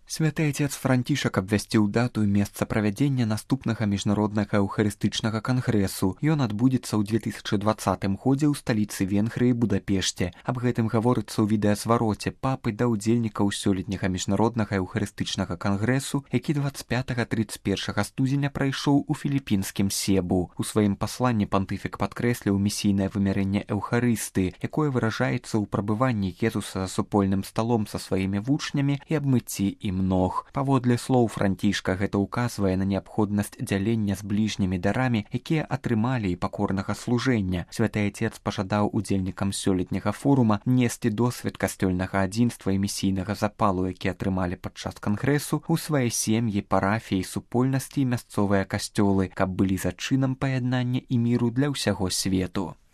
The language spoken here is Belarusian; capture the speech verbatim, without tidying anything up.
Святы Отец Францішак абвясціў дату і месца правядзення наступнага міжнароднага эўхарыстычнага кангрэсу. Ён адбудзецца ў две тысячы дваццатым годзе ў сталіцы Венгрыі Будапешце. Аб гэтым гаворыцца ў відэазвароце папы да ўдзельнікаў сёлетняга міжнароднага эўхарыстычнага кангрэсу, які дваццаць пятага - трыццаць першага студзеня прайшоў у філіпінскім Себу. У сваім пасланні пантыфік падкрэсліў місійнае вымярэнне эўхарыстыі, якое выражаецца ў прабыванні Езуса за супольным сталом са сваімі вучнямі і абмыцці ім ног. Паводле слоў Францішка, гэта ўказвае на неабходнасць дзялення з бліжнімі дарамі, якія атрымалі і пакорнага служэння. Святы Отец пажадаў удзельнікам сёлетняга форума несці досвед касцёльнага адзінства і місійнага запалу, які атрымалі падчас кангрэсу ў свае сем'і, парафіі, супольнасці і мясцовыя касцёлы, каб былі зачынам паяднання і міру для ўсяго свету.